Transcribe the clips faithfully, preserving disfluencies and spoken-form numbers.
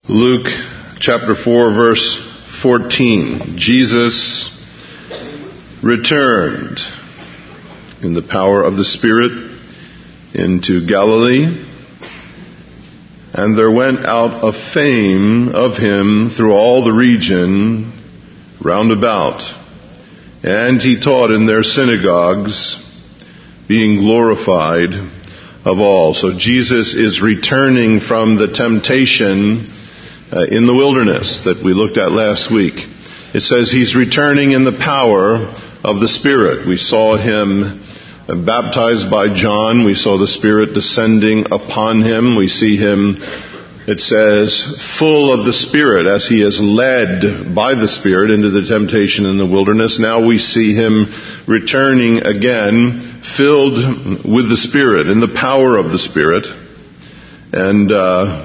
Luke chapter four, verse fourteen. Jesus returned in the power of the Spirit into Galilee, and there went out a fame of him through all the region round about. And he taught in their synagogues, being glorified of all. So Jesus is returning from the temptation uh, in the wilderness that we looked at last week. It says he's returning in the power of the Spirit. We saw him baptized by John. We saw the Spirit descending upon him. We see him, it says, full of the Spirit as he is led by the Spirit into the temptation in the wilderness. Now we see him returning again, filled with the Spirit, in the power of the Spirit, and uh,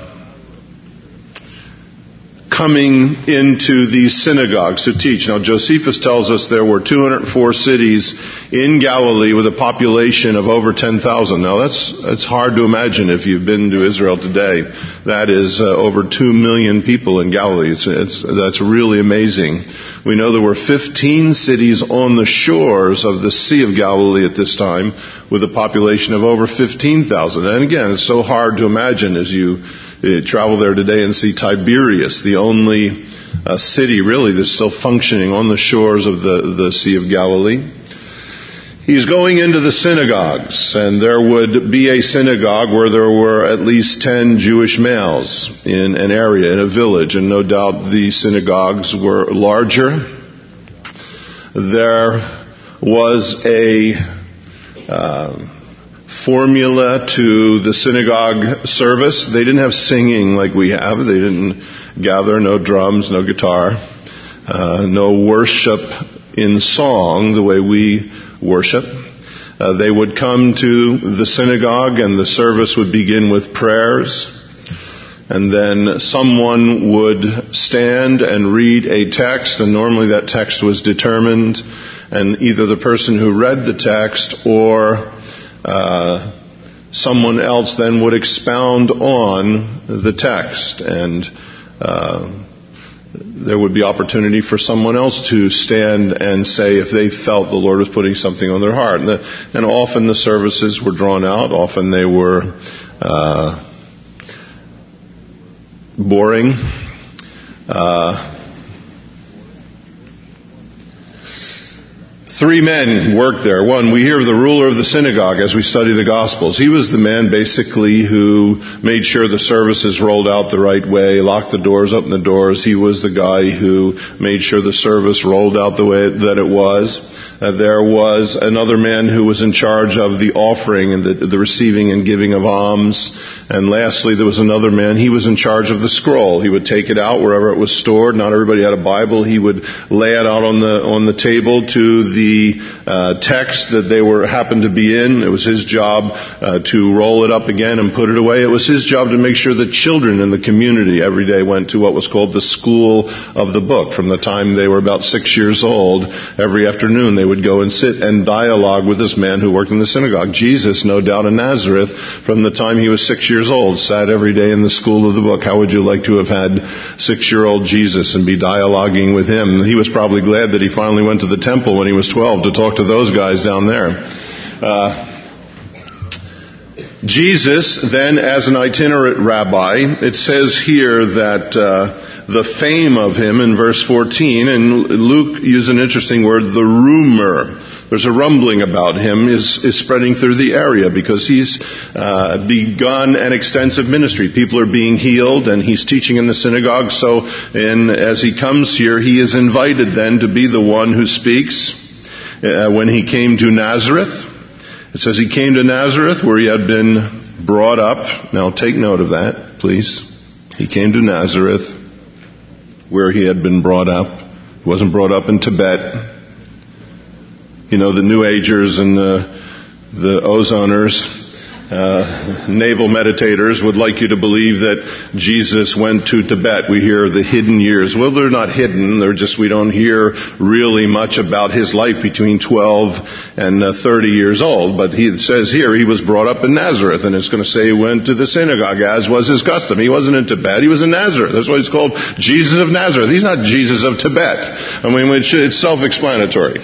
coming into these synagogues to teach. Now Josephus tells us there were two hundred four cities in Galilee with a population of over ten thousand. Now that's that's hard to imagine if you've been to Israel today. That is uh, over two million people in Galilee. It's, it's, that's really amazing. We know there were fifteen cities on the shores of the Sea of Galilee at this time with a population of over fifteen thousand. And again, it's so hard to imagine as you uh, travel there today and see Tiberias, the only uh, city really that's still functioning on the shores of the, the Sea of Galilee. He's going into the synagogues, and there would be a synagogue where there were at least ten Jewish males in an area, in a village, and no doubt these synagogues were larger. There was a uh, formula to the synagogue service. They didn't have singing like we have. They didn't gather, no drums, no guitar, uh, no worship in song the way we worship. Uh, they would come to the synagogue and the service would begin with prayers, and then someone would stand and read a text, and normally that text was determined, and either the person who read the text or uh, someone else then would expound on the text, and uh, there would be opportunity for someone else to stand and say if they felt the Lord was putting something on their heart. And, the, and often the services were drawn out. Often they were uh, boring. Uh, Three men worked there. One, we hear of the ruler of the synagogue as we study the Gospels. He was the man basically who made sure the services rolled out the right way, locked the doors, opened the doors. He was the guy who made sure the service rolled out the way that it was. Uh, there was another man who was in charge of the offering and the, the receiving and giving of alms. And lastly, there was another man. He was in charge of the scroll. He would take it out wherever it was stored. Not everybody had a Bible. He would lay it out on the on the table to the uh, text that they were happened to be in. It was his job uh, to roll it up again and put it away. It was his job to make sure that children in the community every day went to what was called the school of the book. From the time they were about six years old, every afternoon they would go and sit and dialogue with this man who worked in the synagogue. Jesus, no doubt in Nazareth, from the time he was six years years old, sat every day in the school of the book. How would you like to have had six-year-old Jesus and be dialoguing with him? He was probably glad that he finally went to the temple when he was twelve to talk to those guys down there. Uh, Jesus, then, as an itinerant rabbi, it says here that uh, the fame of him in verse fourteen, and Luke used an interesting word, the rumor. There's a rumbling about him is, is spreading through the area because he's uh, begun an extensive ministry. People are being healed and he's teaching in the synagogue. So and as he comes here, he is invited then to be the one who speaks. Uh, when he came to Nazareth, it says he came to Nazareth where he had been brought up. Now take note of that, please. He came to Nazareth where he had been brought up. He wasn't brought up in Tibet. You know, the New Agers and the, the Ozoners, Uh, naval meditators would like you to believe that Jesus went to Tibet. We hear the hidden years. Well, they're not hidden. They're just, we don't hear really much about his life between twelve and uh, thirty years old. But he says here he was brought up in Nazareth, and it's going to say he went to the synagogue as was his custom. He wasn't in Tibet. He was in Nazareth. That's why he's called Jesus of Nazareth. He's not Jesus of Tibet. I mean, it's self-explanatory.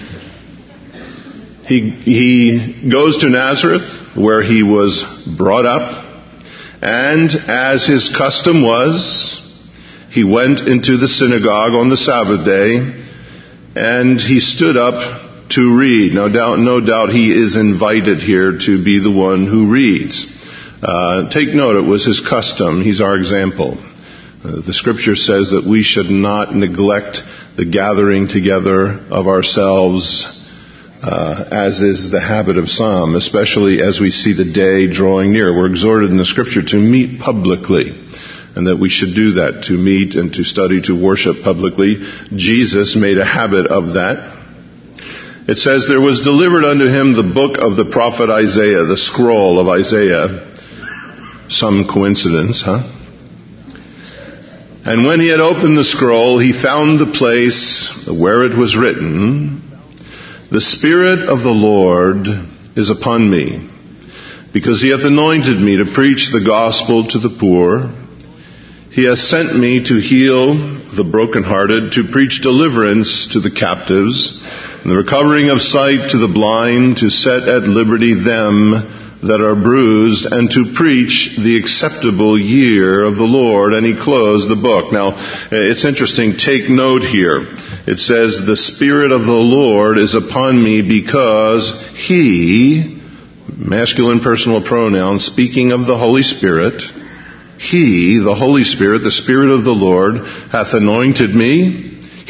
He, he goes to Nazareth, where he was brought up, and as his custom was, he went into the synagogue on the Sabbath day, and he stood up to read. No doubt, no doubt he is invited here to be the one who reads. Uh, take note, it was his custom. He's our example. Uh, the scripture says that we should not neglect the gathering together of ourselves, Uh, as is the habit of some, especially as we see the day drawing near. We're exhorted in the scripture to meet publicly, and that we should do that, to meet and to study, to worship publicly. Jesus made a habit of that. It says, there was delivered unto him the book of the prophet Isaiah, the scroll of Isaiah. Some coincidence, huh? And when he had opened the scroll, he found the place where it was written, the Spirit of the Lord is upon me, because he hath anointed me to preach the gospel to the poor. He has sent me to heal the brokenhearted, to preach deliverance to the captives, and the recovering of sight to the blind, to set at liberty them that are bruised, and to preach the acceptable year of the Lord. And he closed the book. Now, it's interesting. Take note here. It says, the Spirit of the Lord is upon me because he, masculine personal pronoun, speaking of the Holy Spirit, he, the Holy Spirit, the Spirit of the Lord, hath anointed me.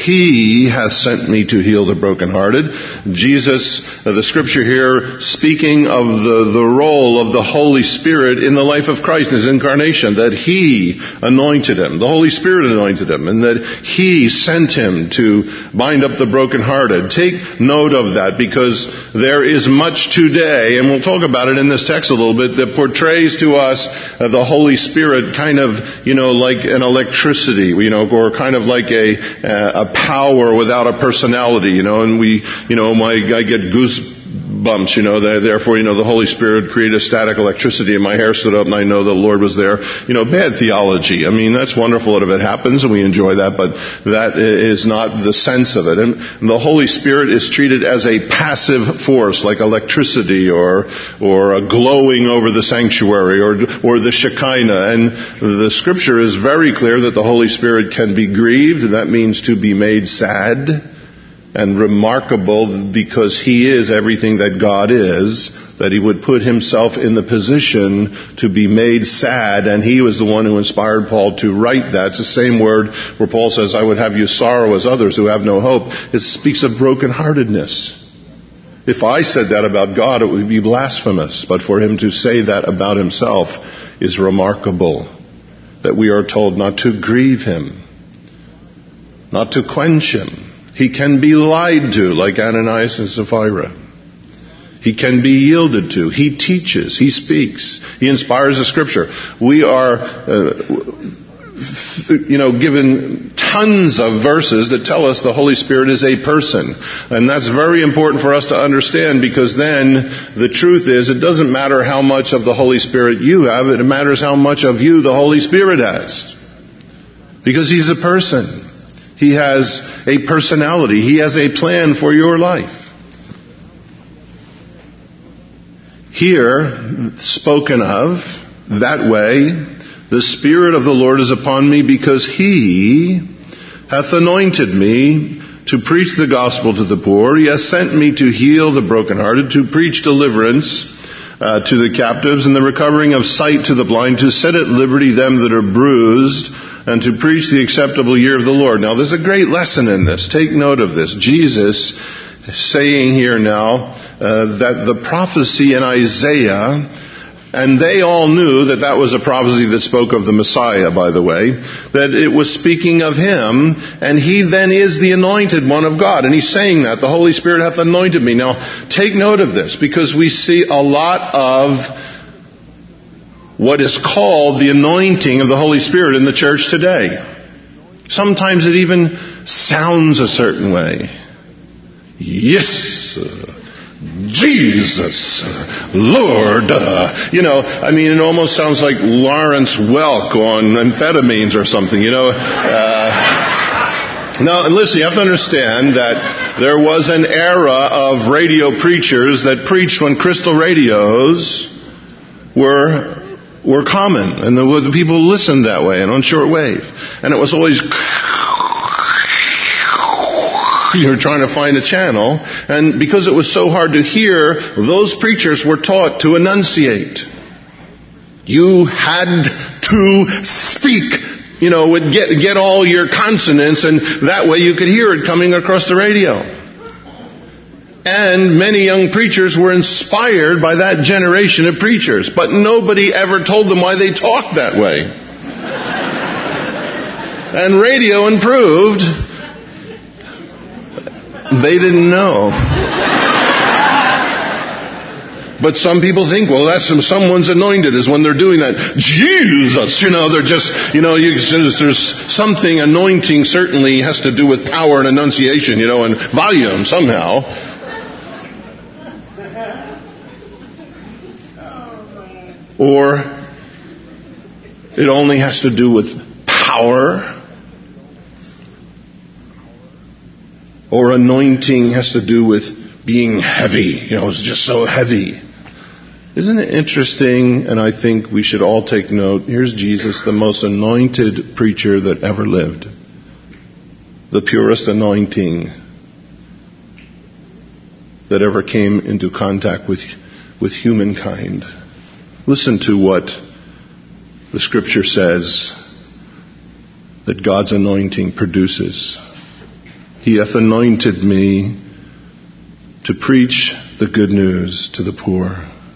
He hath sent me to heal the brokenhearted. Jesus, uh, the scripture here, speaking of the, the role of the Holy Spirit in the life of Christ, his incarnation, that he anointed him, the Holy Spirit anointed him, and that he sent him to bind up the brokenhearted. Take note of that, because there is much today, and we'll talk about it in this text a little bit, that portrays to us uh, the Holy Spirit kind of, you know, like an electricity, you know, or kind of like a, uh, a power without a personality, you know, and we, you know, my, I get goosebumps, you know, therefore, you know, the Holy Spirit created a static electricity and my hair stood up and I know the Lord was there. You know, bad theology. I mean, that's wonderful if it happens and we enjoy that, but that is not the sense of it. And the Holy Spirit is treated as a passive force, like electricity or, or a glowing over the sanctuary or, or the Shekinah. And the scripture is very clear that the Holy Spirit can be grieved, and that means to be made sad and remarkable, because he is everything that God is, that he would put himself in the position to be made sad, and he was the one who inspired Paul to write that. It's the same word where Paul says, I would have you sorrow as others who have no hope. It speaks of brokenheartedness. If I said that about God, it would be blasphemous, but for him to say that about himself is remarkable, that we are told not to grieve him, not to quench him. He can be lied to, like Ananias and Sapphira. He can be yielded to. He teaches. He speaks. He inspires the scripture. We are, uh, you know, given tons of verses that tell us the Holy Spirit is a person. And that's very important for us to understand, because then the truth is, it doesn't matter how much of the Holy Spirit you have. It matters how much of you the Holy Spirit has. Because he's a person. He has a personality. He has a plan for your life. Here, spoken of that way, the Spirit of the Lord is upon me because he hath anointed me to preach the gospel to the poor. He has sent me to heal the brokenhearted, to preach deliverance uh, to the captives, and the recovering of sight to the blind, to set at liberty them that are bruised, and to preach the acceptable year of the Lord. Now, there's a great lesson in this. Take note of this. Jesus is saying here now uh, that the prophecy in Isaiah, and they all knew that that was a prophecy that spoke of the Messiah, by the way, that it was speaking of him, and he then is the anointed one of God. And he's saying that the Holy Spirit hath anointed me. Now, take note of this, because we see a lot of what is called the anointing of the Holy Spirit in the church today. Sometimes it even sounds a certain way. Yes, Jesus, Lord. Uh, you know, I mean, it almost sounds like Lawrence Welk on amphetamines or something, you know. Uh, now, listen, you have to understand that there was an era of radio preachers that preached when crystal radios were were common, and the, the people listened that way and on shortwave. And it was always... You're trying to find a channel, and because it was so hard to hear, those preachers were taught to enunciate. You had to speak, you know, would get get all your consonants, and that way you could hear it coming across the radio. And many young preachers were inspired by that generation of preachers, but nobody ever told them why they talked that way. And radio improved. They didn't know. But some people think, well, that's when someone's anointed is when they're doing that. Jesus! You know, they're just, you know, you, there's something, anointing certainly has to do with power and enunciation, you know, and volume somehow. Or it only has to do with power. Or anointing has to do with being heavy. You know, it's just so heavy. Isn't it interesting? And I think we should all take note. Here's Jesus, the most anointed preacher that ever lived. The purest anointing that ever came into contact with, with humankind. Listen to what the Scripture says that God's anointing produces. He hath anointed me to preach the good news to the poor.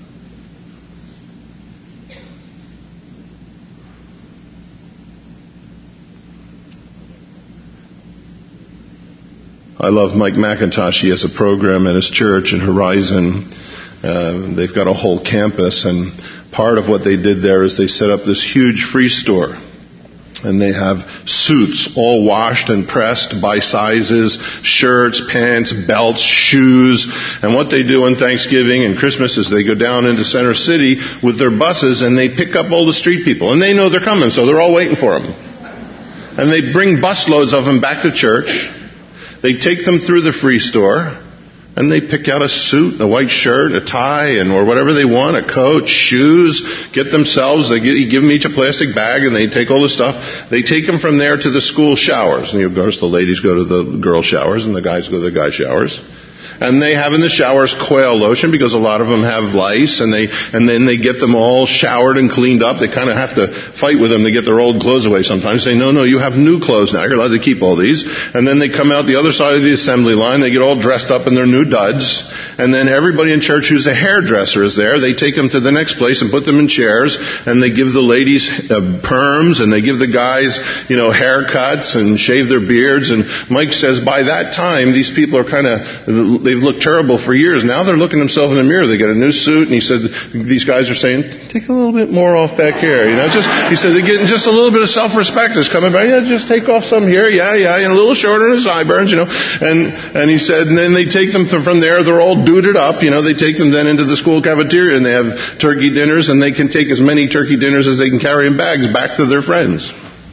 I love Mike McIntosh. He has a program at his church in Horizon. Uh, they've got a whole campus, and part of what they did there is they set up this huge free store. And they have suits all washed and pressed by sizes, shirts, pants, belts, shoes. And what they do on Thanksgiving and Christmas is they go down into Center City with their buses and they pick up all the street people. And they know they're coming, so they're all waiting for them. And they bring busloads of them back to church. They take them through the free store. And they pick out a suit, a white shirt, a tie, and or whatever they want, a coat, shoes, get themselves, they give, you give them each a plastic bag, and they take all the stuff. They take them from there to the school showers. And of course, the ladies go to the girl showers, and the guys go to the guy showers. And they have in the showers quail lotion, because a lot of them have lice, and they and then they get them all showered and cleaned up. They kind of have to fight with them to get their old clothes away sometimes. Say, no, no, you have new clothes now. You're allowed to keep all these. And then they come out the other side of the assembly line. They get all dressed up in their new duds. And then everybody in church who's a hairdresser is there. They take them to the next place and put them in chairs. And they give the ladies uh, perms, and they give the guys, you know, haircuts and shave their beards. And Mike says by that time, these people are kind of... They've looked terrible for years. Now they're looking themselves in the mirror. They get a new suit, and he said, these guys are saying, take a little bit more off back here. You know, just, he said, they're getting just a little bit of self-respect is coming back. Yeah, just take off some here. Yeah, yeah, and a little shorter in the sideburns, you know. And, and he said, and then they take them from there. They're all duded up. You know, they take them then into the school cafeteria, and they have turkey dinners, and they can take as many turkey dinners as they can carry in bags back to their friends.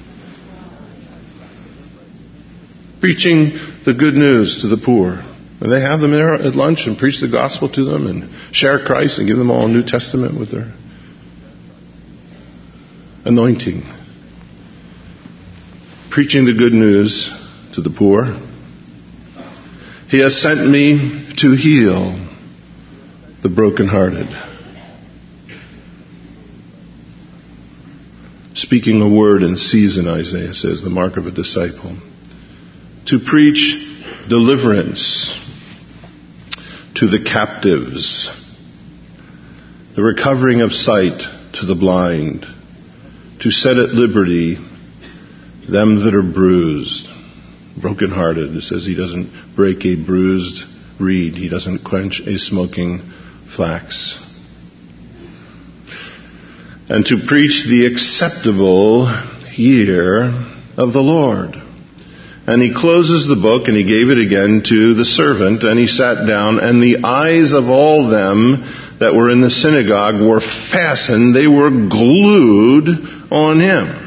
Preaching the good news to the poor. And they have them there at lunch and preach the gospel to them and share Christ and give them all a New Testament with their anointing. Preaching the good news to the poor. He has sent me to heal the brokenhearted. Speaking a word in season, Isaiah says, the mark of a disciple. To preach deliverance to the captives, the recovering of sight to the blind, to set at liberty them that are bruised, brokenhearted. It says he doesn't break a bruised reed. He doesn't quench a smoking flax. and to preach the acceptable year of the Lord. And he closes the book, and he gave it again to the servant, and he sat down, and the eyes of all them that were in the synagogue were fastened, they were glued on him.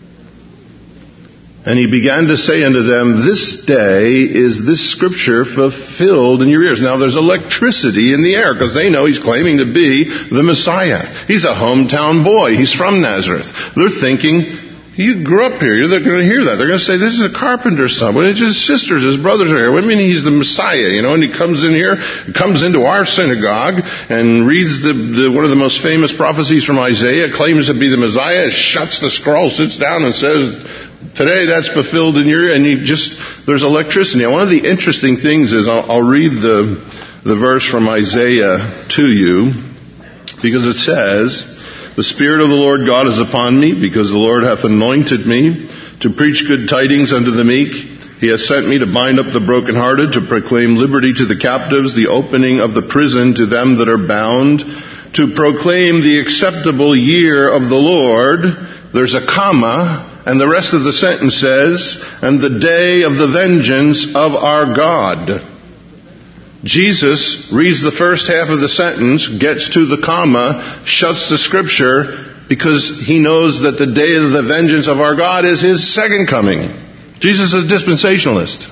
And he began to say unto them, this day is this scripture fulfilled in your ears. Now there's electricity in the air, because they know he's claiming to be the Messiah. He's a hometown boy. He's from Nazareth. They're thinking, you grew up here. They're going to hear that. They're going to say, this is a carpenter's son. Well, it's his sisters, his brothers are here. What do you mean he's the Messiah? You know, and he comes in here, comes into our synagogue and reads the, the one of the most famous prophecies from Isaiah, claims to be the Messiah, shuts the scroll, sits down and says, today that's fulfilled in your, and you just, there's electricity. Now, one of the interesting things is, I'll, I'll read the, the verse from Isaiah to you, because it says, the Spirit of the Lord God is upon me, because the Lord hath anointed me to preach good tidings unto the meek. He hath sent me to bind up the brokenhearted, to proclaim liberty to the captives, the opening of the prison to them that are bound, to proclaim the acceptable year of the Lord. There's a comma, and the rest of the sentence says, and the day of the vengeance of our God. Jesus reads the first half of the sentence, gets to the comma, shuts the scripture, because he knows that the day of the vengeance of our God is his second coming. Jesus is a dispensationalist.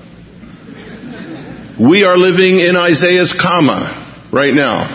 We are living in Isaiah's comma right now.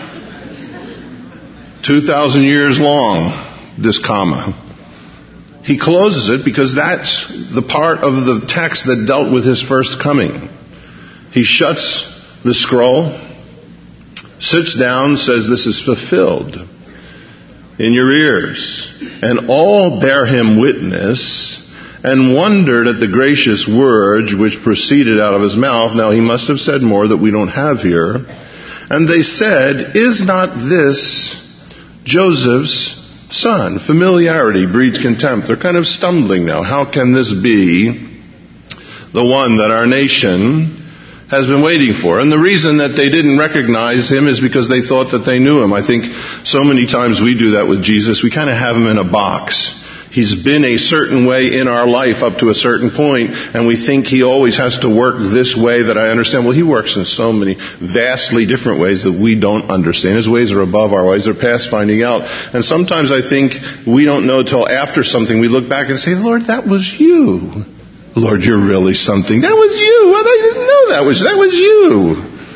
Two thousand years long, this comma. He closes it because that's the part of the text that dealt with his first coming. He shuts the scroll, sits down, says, this is fulfilled in your ears. And all bear him witness, and wondered at the gracious words which proceeded out of his mouth. Now he must have said more that we don't have here. And they said, is not this Joseph's son? Familiarity breeds contempt. They're kind of stumbling now. How can this be the one that our nation has been waiting for? And the reason that they didn't recognize him is because they thought that they knew him. I think so many times we do that with Jesus. We kind of have him in a box. He's been a certain way in our life up to a certain point, and we think he always has to work this way that I understand. Well, he works in so many vastly different ways that we don't understand. His ways are above our ways. They're past finding out. And sometimes I think we don't know till after something. We look back and say, Lord, that was you. Lord, you're really something. That was you. Well, I didn't know that was, that was you.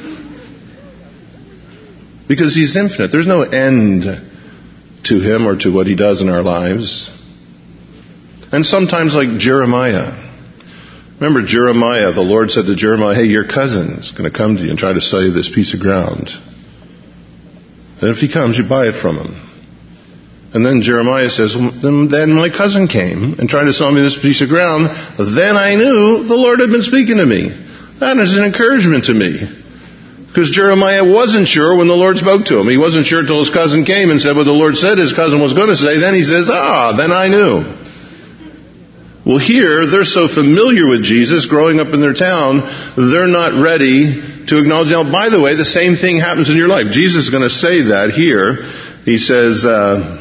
Because he's infinite. There's no end to him or to what he does in our lives. And sometimes like Jeremiah. Remember Jeremiah, the Lord said to Jeremiah, hey, your cousin's going to come to you and try to sell you this piece of ground. And if he comes, you buy it from him. And then Jeremiah says, well, then my cousin came and tried to sell me this piece of ground. Then I knew the Lord had been speaking to me. That is an encouragement to me. Because Jeremiah wasn't sure when the Lord spoke to him. He wasn't sure until his cousin came and said what the Lord said his cousin was going to say. Then he says, ah, then I knew. Well, here, they're so familiar with Jesus growing up in their town, they're not ready to acknowledge. Now, by the way, the same thing happens in your life. Jesus is going to say that here. He says, uh,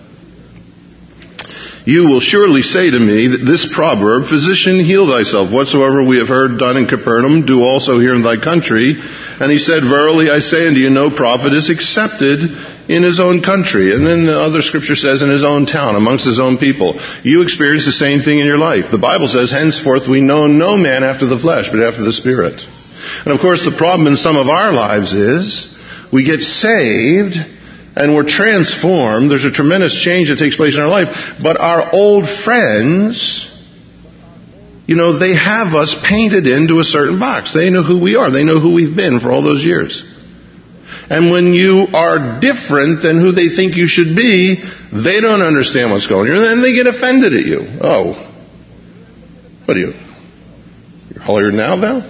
you will surely say to me that this proverb, physician, heal thyself. Whatsoever we have heard done in Capernaum, do also here in thy country. And he said, verily I say unto you, no prophet is accepted in his own country. And then the other scripture says in his own town, amongst his own people. You experience the same thing in your life. The Bible says, henceforth we know no man after the flesh, but after the Spirit. And of course the problem in some of our lives is, we get saved, and we're transformed. There's a tremendous change that takes place in our life. But our old friends, you know, they have us painted into a certain box. They know who we are. They know who we've been for all those years. And when you are different than who they think you should be, they don't understand what's going on. And then they get offended at you. Oh, what are you? You're holier than thou, Val?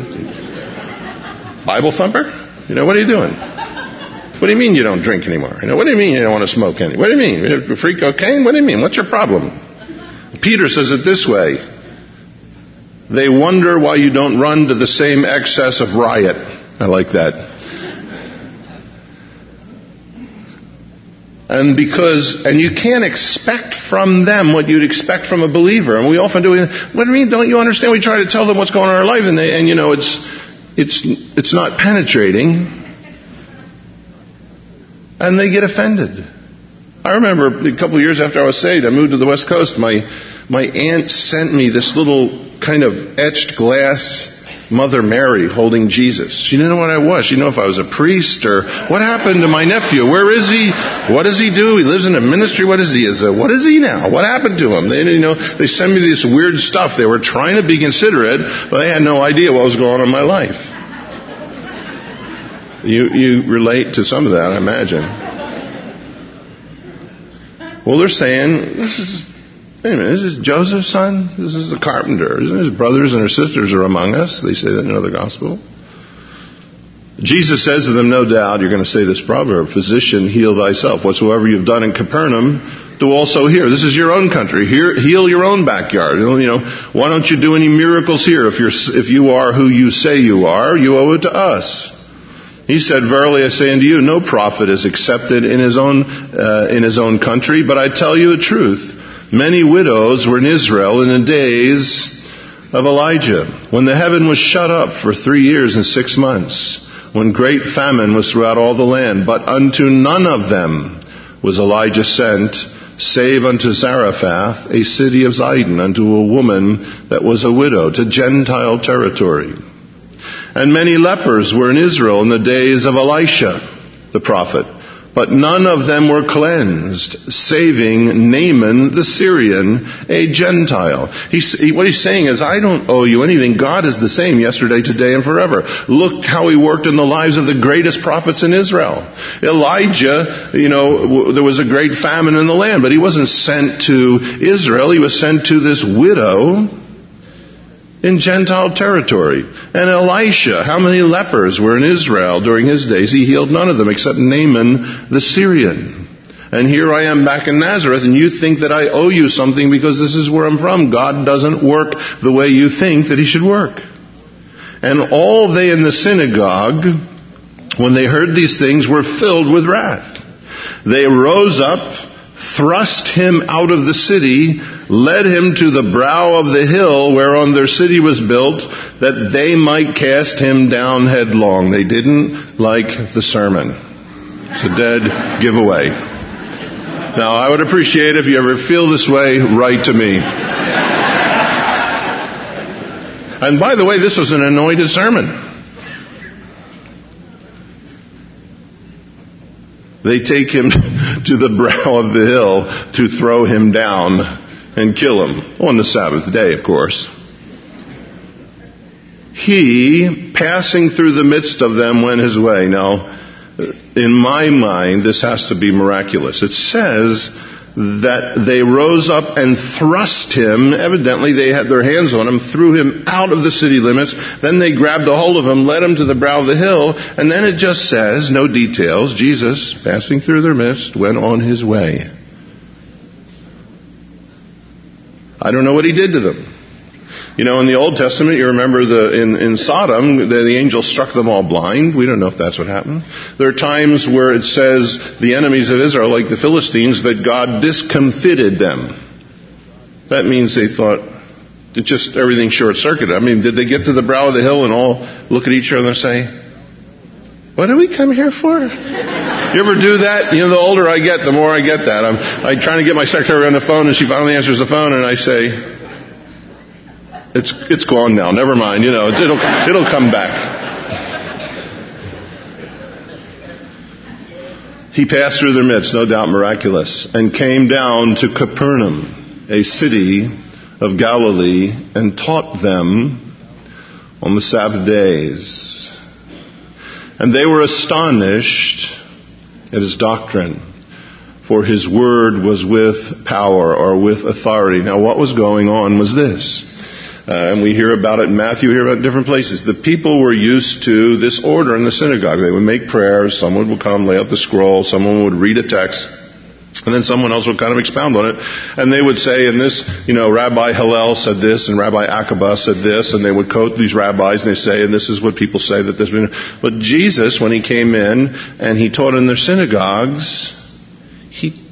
Bible thumper? You know, what are you doing? What do you mean you don't drink anymore? You know, what do you mean you don't want to smoke anymore? What do you mean? You free cocaine? What do you mean? What's your problem? Peter says it this way. They wonder why you don't run to the same excess of riot. I like that. And because, and you can't expect from them what you'd expect from a believer. And we often do, what do you mean, don't you understand? We try to tell them what's going on in our life, and they, and you know, it's, it's, it's not penetrating. And they get offended. I remember a couple of years after I was saved, I moved to the West Coast. My, my aunt sent me this little kind of etched glass Mother Mary holding Jesus. She didn't know what I was. She didn't know if I was a priest or what happened to my nephew. Where is he? What does he do? He lives in a ministry. What is he? Is a, what is he now? What happened to him? They, you know, they sent me this weird stuff. They were trying to be considerate, but they had no idea what was going on in my life. You, you relate to some of that, I imagine. Well, they're saying, this is, wait a minute, this is Joseph's son? This is the carpenter. His brothers and her sisters are among us. They say that in another gospel. Jesus says to them, no doubt, you're going to say this proverb, physician, heal thyself. Whatsoever you've done in Capernaum, do also here. This is your own country. Here, heal your own backyard. You know, why don't you do any miracles here? If you're, if you are who you say you are, you owe it to us. He said, verily I say unto you, no prophet is accepted in his own, uh, in his own country, but I tell you the truth. Many widows were in Israel in the days of Elijah, when the heaven was shut up for three years and six months, when great famine was throughout all the land. But unto none of them was Elijah sent, save unto Zarephath, a city of Zidon, unto a woman that was a widow, to Gentile territory. And many lepers were in Israel in the days of Elisha, the prophet. But none of them were cleansed, saving Naaman the Syrian, a Gentile. He's, he, what he's saying is, I don't owe you anything. God is the same yesterday, today, and forever. Look how he worked in the lives of the greatest prophets in Israel. Elijah, you know, w- there was a great famine in the land, but he wasn't sent to Israel. He was sent to this widow in Gentile territory. And Elisha, how many lepers were in Israel during his days? He healed none of them except Naaman the Syrian. And here I am back in Nazareth, and you think that I owe you something because this is where I'm from. God doesn't work the way you think that he should work. And all they in the synagogue, when they heard these things, were filled with wrath. They rose up, thrust him out of the city, led him to the brow of the hill whereon their city was built, that they might cast him down headlong. They didn't like the sermon. It's a dead giveaway. Now, I would appreciate if you ever feel this way, write to me. And by the way, this was an anointed sermon. They take him to the brow of the hill to throw him down and kill him. On the Sabbath day, of course. He, passing through the midst of them, went his way. Now, in my mind, this has to be miraculous. It says that they rose up and thrust him. Evidently, they had their hands on him, threw him out of the city limits. Then they grabbed a hold of him, led him to the brow of the hill. And then it just says, no details, Jesus, passing through their midst, went on his way. I don't know what he did to them. You know, in the Old Testament, you remember the in, in Sodom, the, the angel struck them all blind. We don't know if that's what happened. There are times where it says the enemies of Israel, like the Philistines, that God discomfited them. That means they thought it just everything short-circuited. I mean, did they get to the brow of the hill and all look at each other and say, what did we come here for? You ever do that? You know, the older I get, the more I get that. I'm, I'm trying to get my secretary on the phone, and she finally answers the phone, and I say, It's it's gone now. Never mind. You know, it'll it'll come back. He passed through their midst, no doubt miraculous, and came down to Capernaum, a city of Galilee, and taught them on the Sabbath days. And they were astonished at his doctrine, for his word was with power, or with authority. Now, what was going on was this. Uh, and we hear about it in Matthew, we hear about it in different places. The people were used to this order in the synagogue. They would make prayers, someone would come, lay out the scroll, someone would read a text, and then someone else would kind of expound on it. And they would say, and this, you know, Rabbi Hillel said this, and Rabbi Akiba said this, and they would quote these rabbis, and they say, and this is what people say that this. But Jesus, when he came in and he taught in their synagogues, he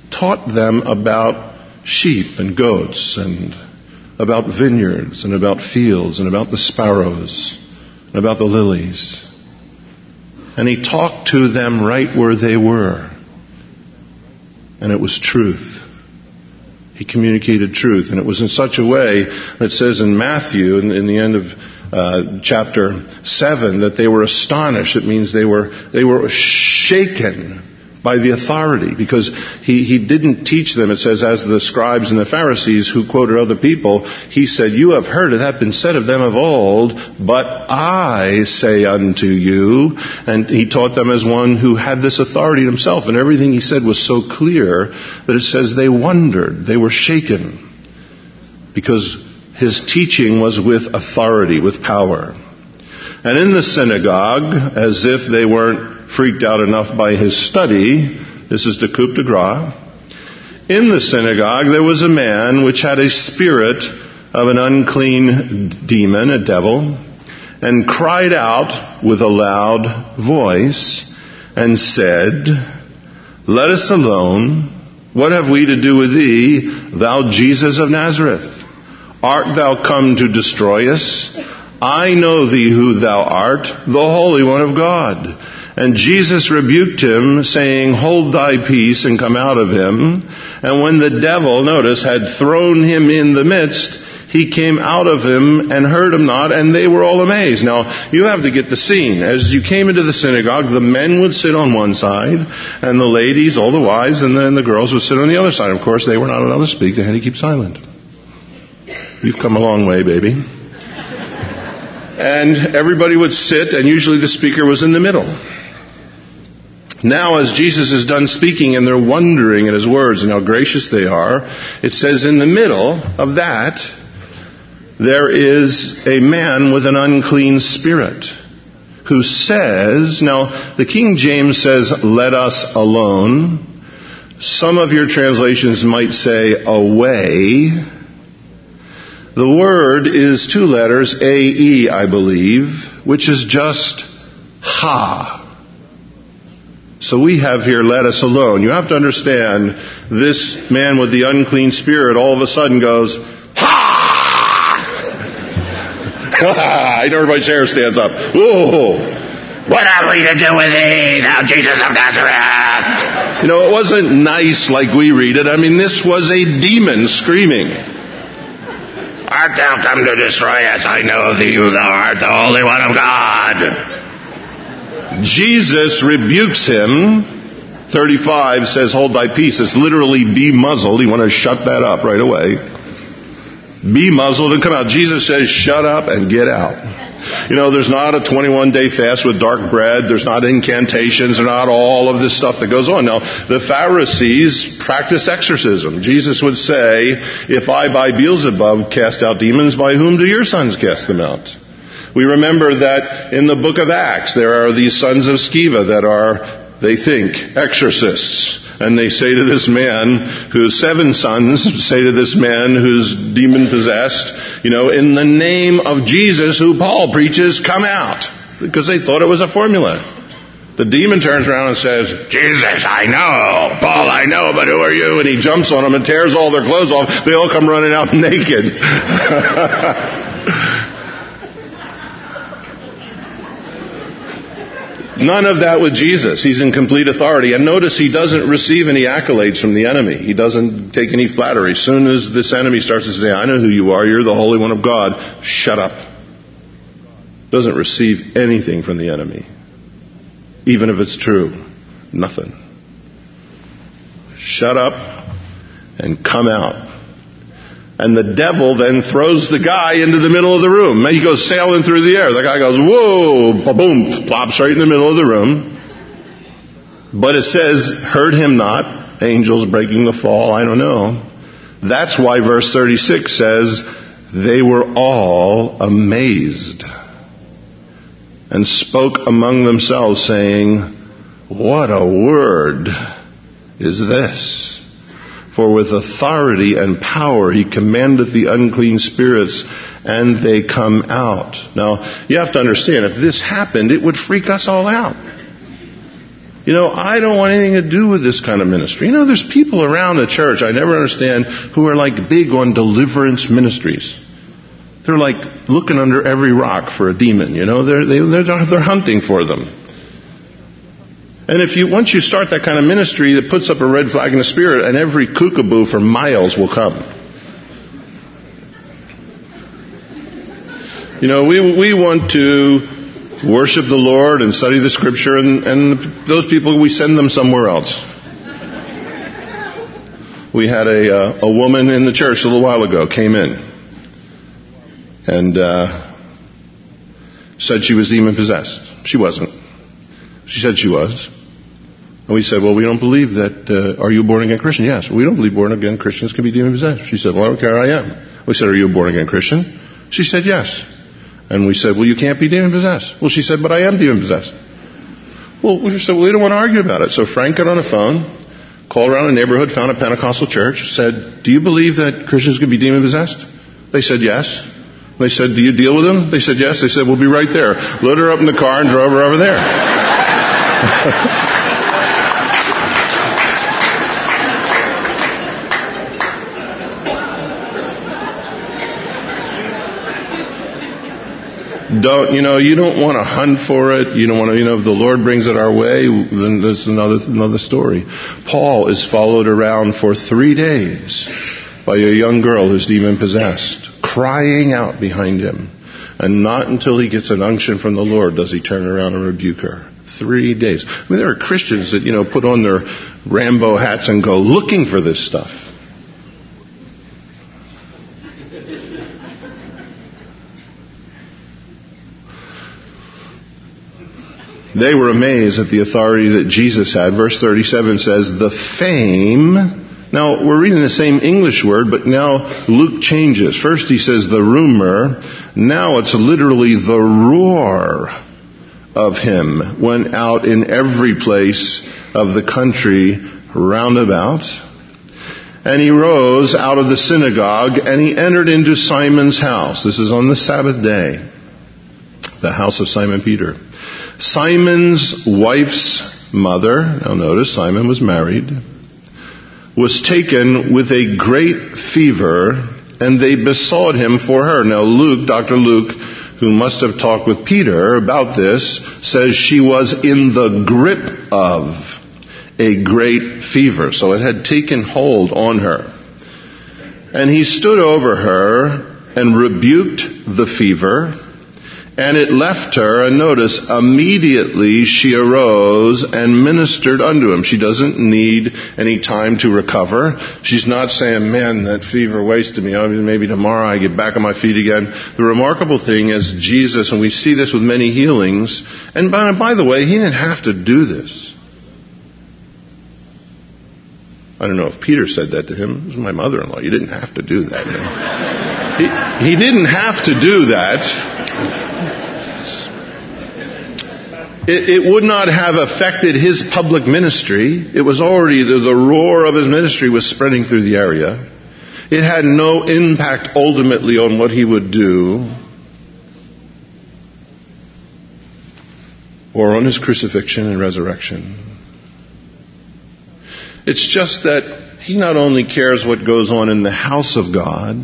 taught them about sheep and goats and about vineyards and about fields and about the sparrows and about the lilies. And he talked to them right where they were. And it was truth. He communicated truth. And it was in such a way that says in Matthew, in, in the end of uh, chapter seven, that they were astonished. It means they were they were shaken by the authority, because he, he didn't teach them, it says, as the scribes and the Pharisees who quoted other people. He said, you have heard it hath been said of them of old, but I say unto you. And he taught them as one who had this authority himself, and everything he said was so clear that it says they wondered, they were shaken, because his teaching was with authority, with power. And in the synagogue, as if they weren't freaked out enough by his study, this is the coup de grace, in the synagogue there was a man which had a spirit of an unclean demon, a devil, and cried out with a loud voice and said, let us alone. What have we to do with thee, thou Jesus of Nazareth? Art thou come to destroy us? I know thee who thou art, the Holy One of God. And Jesus rebuked him, saying, hold thy peace, and come out of him. And when the devil, notice, had thrown him in the midst, he came out of him and heard him not, and they were all amazed. Now, you have to get the scene. As you came into the synagogue, the men would sit on one side, and the ladies, all the wives, and then the girls would sit on the other side. Of course, they were not allowed to speak. They had to keep silent. We've come a long way, baby. And everybody would sit, and usually the speaker was in the middle. Now, as Jesus is done speaking and they're wondering at his words and how gracious they are, it says in the middle of that, there is a man with an unclean spirit who says, now the King James says, let us alone. Some of your translations might say away. The word is two letters, A E, I believe, which is just ha. So we have here, let us alone. You have to understand, this man with the unclean spirit all of a sudden goes, ha! And everybody's hair stands up. Whoa! What have we to do with thee, thou Jesus of Nazareth? You know, it wasn't nice like we read it. I mean, this was a demon screaming. Art thou come to destroy us? I know thee who thou art, the Holy One of God. Jesus rebukes him. thirty-five says, hold thy peace. It's literally be muzzled. You want to shut that up right away. Be muzzled and come out. Jesus says, shut up and get out. You know, there's not a twenty-one day fast with dark bread. There's not incantations. There's not all of this stuff that goes on. Now, the Pharisees practiced exorcism. Jesus would say, if I by Beelzebub cast out demons, by whom do your sons cast them out? We remember that in the book of Acts, there are these sons of Sceva that are, they think, exorcists. And they say to this man, whose seven sons say to this man who's demon-possessed, you know, in the name of Jesus, who Paul preaches, come out. Because they thought it was a formula. The demon turns around and says, Jesus, I know. Paul, I know, but who are you? And he jumps on them and tears all their clothes off. They all come running out naked. None of that with Jesus. He's in complete authority. And notice he doesn't receive any accolades from the enemy. He doesn't take any flattery. As soon as this enemy starts to say, I know who you are, you're the Holy One of God, shut up. Doesn't receive anything from the enemy. Even if it's true. Nothing. Shut up and come out. And the devil then throws the guy into the middle of the room. He goes sailing through the air. The guy goes, whoa, boom, plops right in the middle of the room. But it says, heard him not, angels breaking the fall, I don't know. That's why verse thirty-six says, they were all amazed and spoke among themselves, saying, what a word is this? For with authority and power he commandeth the unclean spirits, and they come out. Now, you have to understand, if this happened, it would freak us all out. You know, I don't want anything to do with this kind of ministry. You know, there's people around the church I never understand who are like big on deliverance ministries. They're like looking under every rock for a demon. You know, they're they, they're they're hunting for them. And if you once you start that kind of ministry that puts up a red flag in the spirit, and every kookaboo for miles will come. You know, we we want to worship the Lord and study the Scripture, and, and those people, we send them somewhere else. We had a uh, a woman in the church a little while ago, came in, and uh, said she was demon-possessed. She wasn't. She said she was. And we said, well, we don't believe that, uh, are you a born-again Christian? Yes. We don't believe born-again Christians can be demon-possessed. She said, well, I don't care, I am. We said, are you a born-again Christian? She said, yes. And we said, well, you can't be demon-possessed. Well, she said, but I am demon-possessed. Well, we said, well, we don't want to argue about it. So Frank got on the phone, called around the neighborhood, found a Pentecostal church, said, do you believe that Christians can be demon-possessed? They said, yes. They said, do you deal with them? They said, yes. They said, we'll be right there. Loaded her up in the car and drove her over there. Don't, you know, you don't want to hunt for it. You don't want to, you know, if the Lord brings it our way, then there's another, another story. Paul is followed around for three days by a young girl who's demon-possessed, crying out behind him. And not until he gets an unction from the Lord does he turn around and rebuke her. Three days. I mean, there are Christians that, you know, put on their Rambo hats and go looking for this stuff. They were amazed at the authority that Jesus had. Verse thirty-seven says, the fame. Now, we're reading the same English word, but now Luke changes. First he says the rumor. Now it's literally the roar of him went out in every place of the country round about. And he rose out of the synagogue and he entered into Simon's house. This is on the Sabbath day. The house of Simon Peter. Simon's wife's mother, now notice Simon was married, was taken with a great fever, and they besought him for her. Now Luke, Doctor Luke, who must have talked with Peter about this, says she was in the grip of a great fever. So it had taken hold on her. And he stood over her and rebuked the fever, and it left her, and notice, immediately she arose and ministered unto him. She doesn't need any time to recover. She's not saying, man, that fever wasted me. Maybe tomorrow I get back on my feet again. The remarkable thing is Jesus, and we see this with many healings, and by, by the way, he didn't have to do this. I don't know if Peter said that to him. It was my mother-in-law. You didn't have to do that. You know? he, he didn't have to do that. It, it would not have affected his public ministry. It was already, the, the roar of his ministry was spreading through the area. It had no impact ultimately on what he would do or on his crucifixion and resurrection. It's just that he not only cares what goes on in the house of God,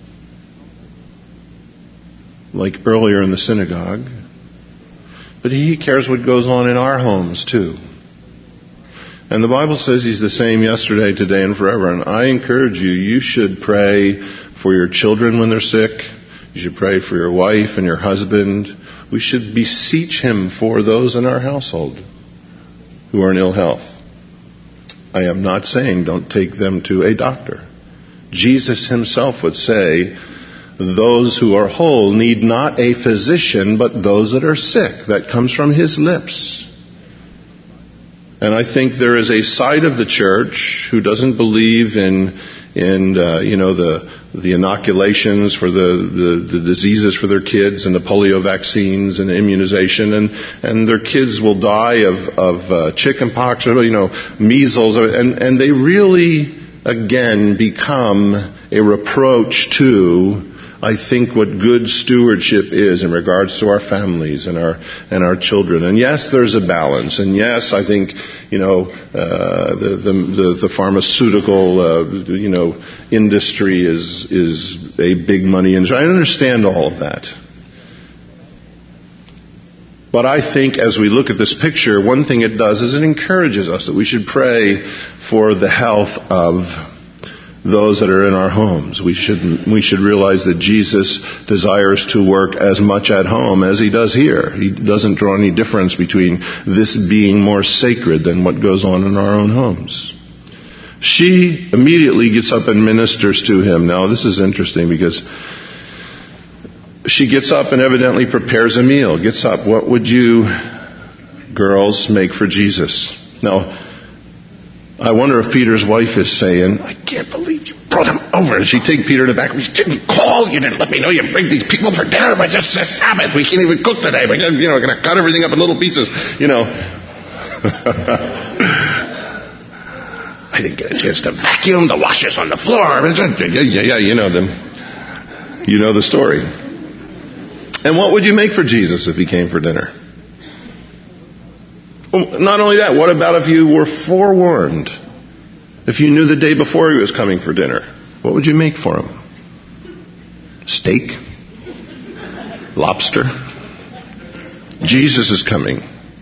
like earlier in the synagogue, but he cares what goes on in our homes too. And the Bible says he's the same yesterday, today, and forever. And I encourage you, you should pray for your children when they're sick. You should pray for your wife and your husband. We should beseech him for those in our household who are in ill health. I am not saying don't take them to a doctor. Jesus himself would say, those who are whole need not a physician, but those that are sick. That comes from his lips. And I think there is a side of the church who doesn't believe in, in uh, you know, the the inoculations for the, the, the diseases for their kids and the polio vaccines and immunization, and, and their kids will die of, of uh, chicken pox or, you know, measles, and, and they really, again, become a reproach to I think, what good stewardship is in regards to our families and our and our children. And yes, there's a balance. And yes, I think, you know, uh, the, the the the pharmaceutical uh, you know industry is is a big money industry. I understand all of that. But I think as we look at this picture, one thing it does is it encourages us that we should pray for the health of those that are in our homes. We should we should realize that Jesus desires to work as much at home as he does here. He doesn't draw any difference between this being more sacred than what goes on in our own homes. She immediately gets up and ministers to him. Now, this is interesting because she gets up and evidently prepares a meal. Gets up. What would you girls make for Jesus? Now, I wonder if Peter's wife is saying, I can't believe you brought him over. And she'd take Peter to the back. We didn't call. You didn't let me know you bring these people for dinner. But just the Sabbath. We can't even cook today. We're gonna, you know, we're going to cut everything up in little pieces. You know. I didn't get a chance to vacuum. The washers on the floor. Yeah, yeah, yeah. You know them. You know the story. And what would you make for Jesus if he came for dinner? Well, not only that, what about if you were forewarned? If you knew the day before he was coming for dinner, what would you make for him? Steak? Lobster? Jesus is coming.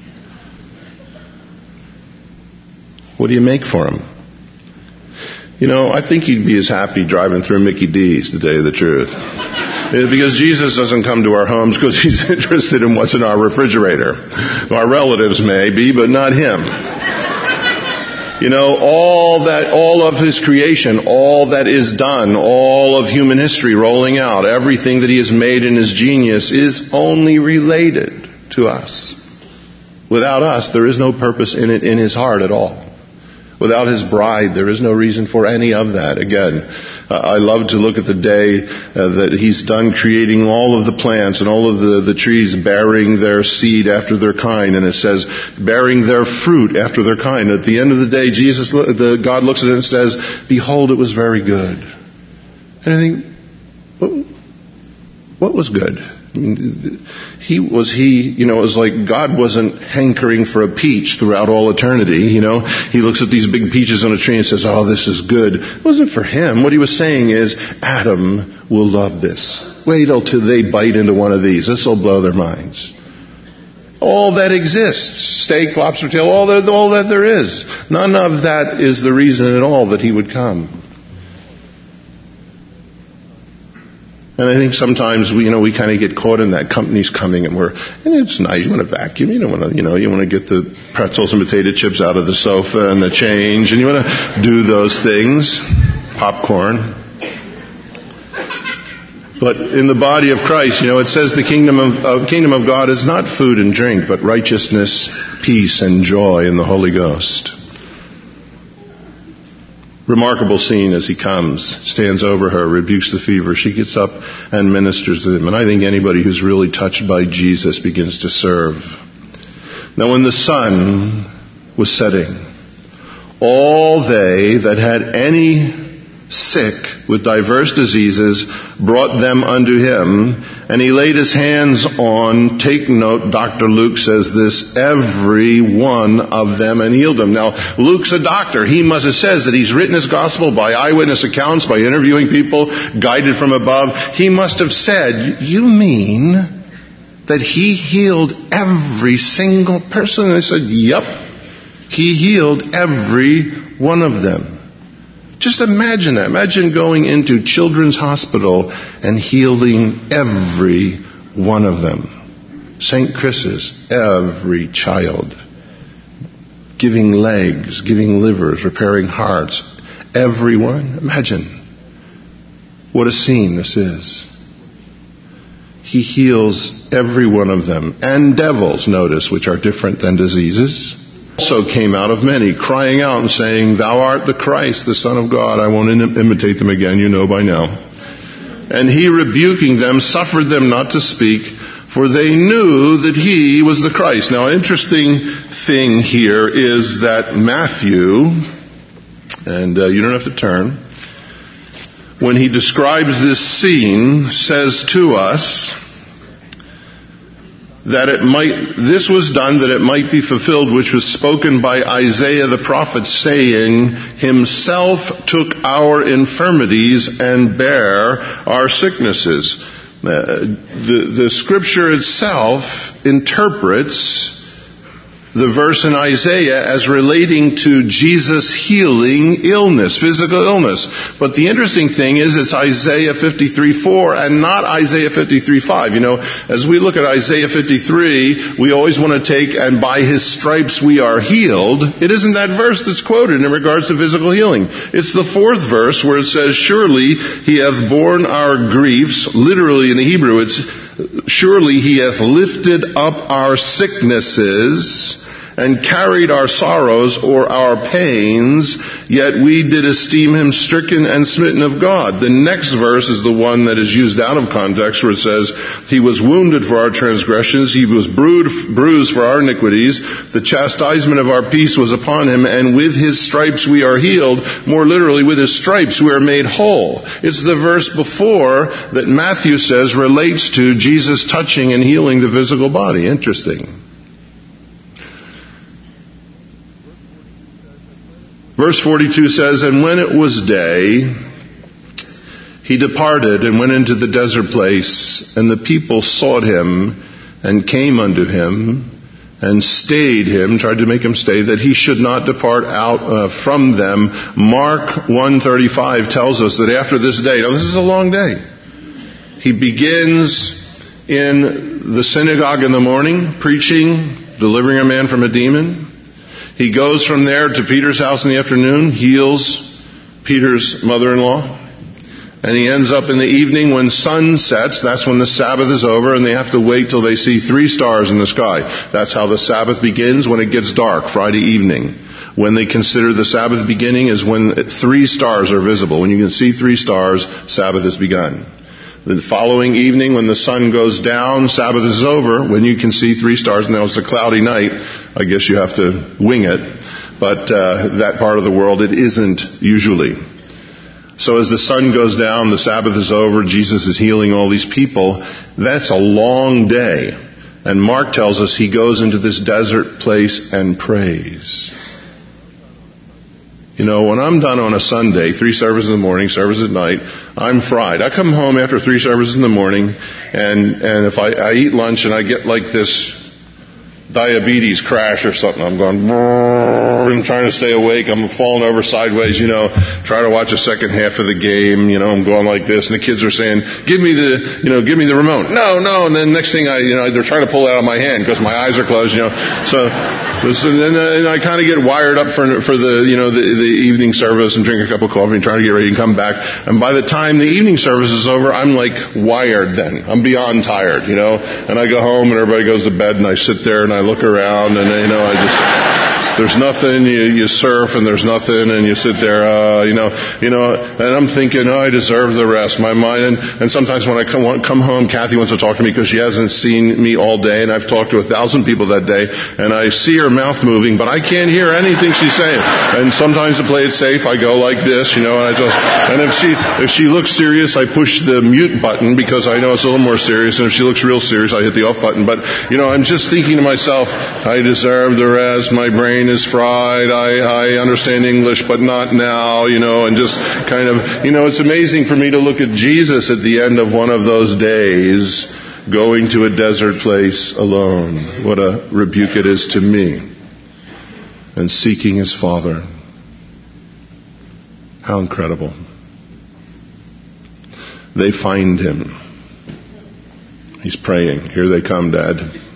What do you make for him? You know, I think you'd be as happy driving through Mickey D's, to tell you the truth. Because Jesus doesn't come to our homes because he's interested in what's in our refrigerator. Our relatives may be, but not him. You know, all that, all of his creation, all that is done, all of human history rolling out, everything that he has made in his genius is only related to us. Without us, there is no purpose in it in his heart at all. Without his bride, there is no reason for any of that. Again, uh, I love to look at the day uh, that he's done creating all of the plants and all of the, the trees bearing their seed after their kind. And it says, bearing their fruit after their kind. At the end of the day, Jesus, the, God looks at it and says, behold, it was very good. And I think, what, what was good? I mean, he was he, you know, it was like God wasn't hankering for a peach throughout all eternity, you know. He looks at these big peaches on a tree and says, oh, this is good. It wasn't for him. What he was saying is, Adam will love this. Wait till they bite into one of these. This will blow their minds. All that exists, steak, lobster tail, all that, all that there is. None of that is the reason at all that he would come. And I think sometimes we, you know, we kind of get caught in that. Company's coming, and we're, and it's nice. You want to vacuum. You don't want to, you know, you want to get the pretzels and potato chips out of the sofa and the change, and you want to do those things. Popcorn. But in the body of Christ, you know, it says the kingdom of uh, kingdom of God is not food and drink, but righteousness, peace, and joy in the Holy Ghost. Remarkable scene as he comes, stands over her, rebukes the fever. She gets up and ministers to him. And I think anybody who's really touched by Jesus begins to serve. Now when the sun was setting, all they that had any sick with diverse diseases brought them unto him, and he laid his hands on, take note, Doctor Luke says this, every one of them, and healed them. Now, Luke's a doctor. He must have says that he's written his gospel by eyewitness accounts, by interviewing people, guided from above. He must have said, you mean that he healed every single person? And they said, yep. He healed every one of them. Just imagine that. Imagine going into Children's Hospital and healing every one of them. Saint Chris's, every child. Giving legs, giving livers, repairing hearts. Everyone. Imagine what a scene this is. He heals every one of them. And devils, notice, which are different than diseases, also came out of many, crying out and saying, thou art the Christ, the Son of God. I won't im- imitate them again, you know by now. And he, rebuking them, suffered them not to speak, for they knew that he was the Christ. Now, an interesting thing here is that Matthew, and uh, you don't have to turn, when he describes this scene, says to us that it might, this was done that it might be fulfilled, which was spoken by Isaiah the prophet, saying, Himself took our infirmities and bare our sicknesses. Uh, the, the scripture itself interprets the verse in Isaiah as relating to Jesus healing illness, physical illness. But the interesting thing is it's Isaiah fifty-three four and not Isaiah fifty-three five. You know, as we look at Isaiah fifty-three, we always want to take, and by His stripes we are healed. It isn't that verse that's quoted in regards to physical healing. It's the fourth verse where it says, surely He hath borne our griefs. Literally in the Hebrew, it's surely He hath lifted up our sicknesses and carried our sorrows or our pains, yet we did esteem Him stricken and smitten of God. The next verse is the one that is used out of context, where it says, He was wounded for our transgressions, He was bruised for our iniquities, the chastisement of our peace was upon Him, and with His stripes we are healed. More literally, with His stripes we are made whole. It's the verse before that Matthew says relates to Jesus touching and healing the physical body. Interesting. Verse forty-two says, and when it was day, He departed and went into the desert place, and the people sought Him and came unto Him and stayed Him, tried to make Him stay, that He should not depart out uh, from them. Mark one thirty-five tells us that after this day, now this is a long day, He begins in the synagogue in the morning, preaching, delivering a man from a demon. He goes from there to Peter's house in the afternoon, heals Peter's mother-in-law. And he ends up in the evening when sun sets. That's when the Sabbath is over, and they have to wait till they see three stars in the sky. That's how the Sabbath begins, when it gets dark, Friday evening. When they consider the Sabbath beginning is when three stars are visible. When you can see three stars, Sabbath has begun. The following evening, when the sun goes down, Sabbath is over, when you can see three stars. Now it's a cloudy night. I guess you have to wing it. But uh, that part of the world, it isn't usually. So as the sun goes down, the Sabbath is over, Jesus is healing all these people. That's a long day. And Mark tells us He goes into this desert place and prays. You know, when I'm done on a Sunday, three services in the morning, service at night, I'm fried. I come home after three services in the morning, and, and if I, I eat lunch and I get like this diabetes crash or something, I'm going, I'm trying to stay awake, I'm falling over sideways, you know, try to watch a second half of the game, you know, I'm going like this, and the kids are saying, give me the, you know, give me the remote. No, no, and then next thing I, you know, they're trying to pull it out of my hand because my eyes are closed, you know, so, and then and I kind of get wired up for, for the, you know, the, the evening service and drink a cup of coffee and try to get ready and come back, and by the time the evening service is over, I'm like wired then, I'm beyond tired, you know, and I go home and everybody goes to bed and I sit there and I I look around and, you know, I just, there's nothing, you, you surf and there's nothing and you sit there, uh, you know, you know, and I'm thinking, oh, I deserve the rest. My mind, and, and sometimes when I come, come home, Kathy wants to talk to me because she hasn't seen me all day, and I've talked to a thousand people that day, and I see her mouth moving, but I can't hear anything she's saying. And sometimes to play it safe, I go like this, you know, and I just, and if she, if she looks serious, I push the mute button because I know it's a little more serious, and if she looks real serious, I hit the off button. But, you know, I'm just thinking to myself, I deserve the rest, my brain is fried, I, I understand English, but not now, you know, and just kind of, you know, it's amazing for me to look at Jesus at the end of one of those days, going to a desert place alone. What a rebuke it is to me. And seeking His Father. How incredible. They find Him. He's praying. Here they come, Dad.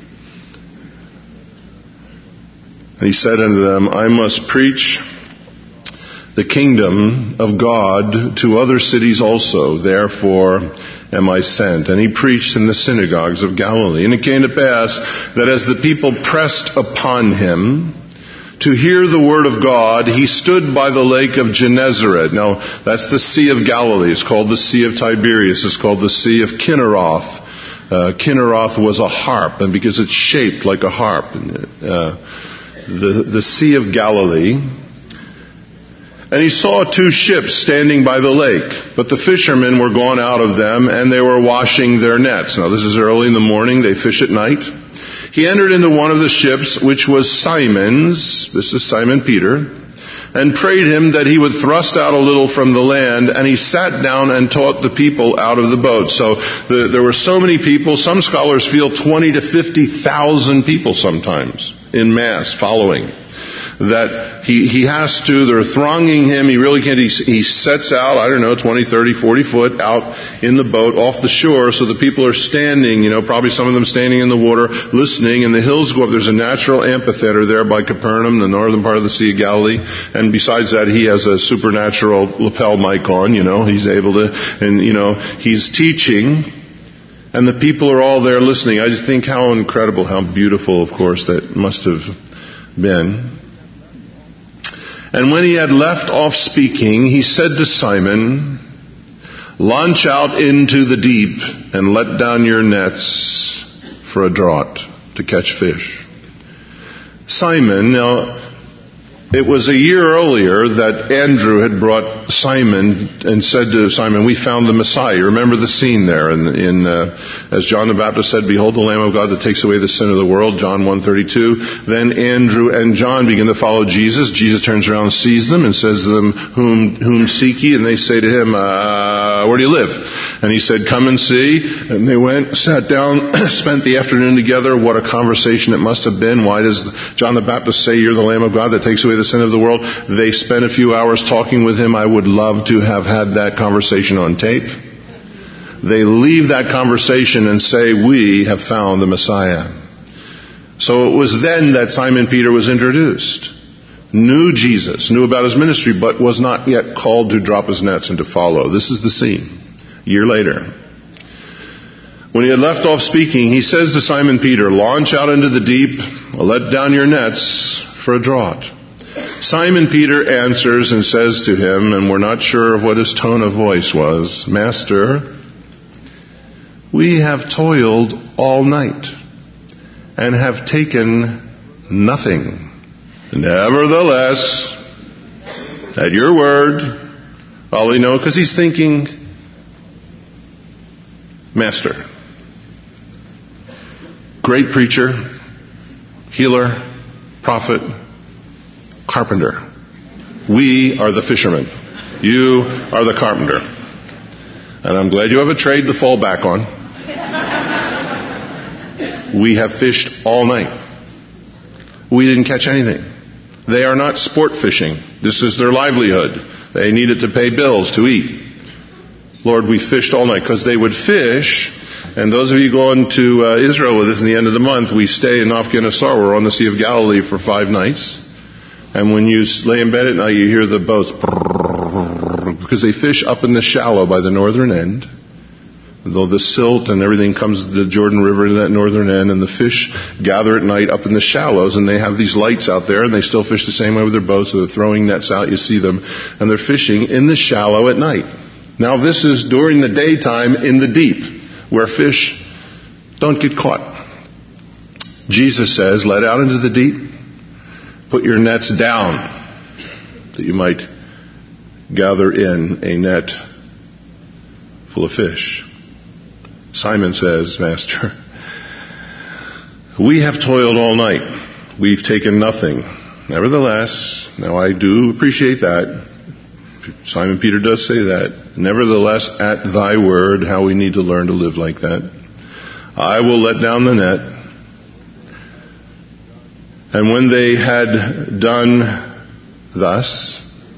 And He said unto them, I must preach the kingdom of God to other cities also. Therefore am I sent. And He preached in the synagogues of Galilee. And it came to pass that as the people pressed upon Him to hear the word of God, He stood by the lake of Gennesaret. Now, that's the Sea of Galilee. It's called the Sea of Tiberias. It's called the Sea of Kinneroth. Uh, Kinneroth was a harp, and because it's shaped like a harp. Uh, the, the Sea of Galilee. And he saw two ships standing by the lake, but the fishermen were gone out of them, and they were washing their nets. Now this is early in the morning, they fish at night. He entered into one of the ships, which was Simon's, this is Simon Peter, and prayed him that he would thrust out a little from the land, and he sat down and taught the people out of the boat. So the, there were so many people, some scholars feel twenty to fifty thousand people sometimes in mass following. That he, he has to, they're thronging him, he really can't, he, he sets out, I don't know, twenty, thirty, forty foot out in the boat off the shore, so the people are standing, you know, probably some of them standing in the water, listening, and the hills go up. There's a natural amphitheater there by Capernaum, the northern part of the Sea of Galilee, and besides that, he has a supernatural lapel mic on, you know, he's able to, and, you know, he's teaching, and the people are all there listening. I just think how incredible, how beautiful, of course, that must have been. And when he had left off speaking, he said to Simon, launch out into the deep and let down your nets for a draught to catch fish. Simon, now, it was a year earlier that Andrew had brought Simon and said to Simon, we found the Messiah. You remember the scene there in, in uh, as John the Baptist said, behold the Lamb of God that takes away the sin of the world, John one thirty-two. Then Andrew and John begin to follow Jesus. Jesus turns around and sees them and says to them, whom, whom seek ye? And they say to him, uh, where do you live? And he said, come and see. And they went, sat down, spent the afternoon together. What a conversation it must have been. Why does John the Baptist say you're the Lamb of God that takes away the sin of the world? They spent a few hours talking with him. I would love to have had that conversation on tape. They leave that conversation and say, we have found the Messiah. So it was then that Simon Peter was introduced. Knew Jesus, knew about his ministry, but was not yet called to drop his nets and to follow. This is the scene. A year later. When he had left off speaking, he says to Simon Peter, launch out into the deep, let down your nets for a draught. Simon Peter answers and says to him, and we're not sure of what his tone of voice was, Master, we have toiled all night and have taken nothing. Nevertheless, at your word, all we know, because he's thinking, Master, great preacher, healer, prophet, carpenter. We are the fishermen. You are the carpenter. And I'm glad you have a trade to fall back on. We have fished all night. We didn't catch anything. They are not sport fishing. This is their livelihood. They needed to pay bills to eat. Lord, we fished all night, because they would fish. And those of you going to uh, Israel with us in the end of the month, we stay in Afghanistan. We're on the Sea of Galilee for five nights. And when you lay in bed at night, you hear the boats, because they fish up in the shallow by the northern end. Though the silt and everything comes to the Jordan River in that northern end, and the fish gather at night up in the shallows, and they have these lights out there, and they still fish the same way with their boats, so they're throwing nets out, you see them, and they're fishing in the shallow at night. Now this is during the daytime in the deep, where fish don't get caught. Jesus says, let out into the deep, put your nets down, that you might gather in a net full of fish. Simon says, Master, we have toiled all night. We've taken nothing. Nevertheless, now I do appreciate that. Simon Peter does say that. Nevertheless, at thy word, how we need to learn to live like that. I will let down the net. And when they had done thus,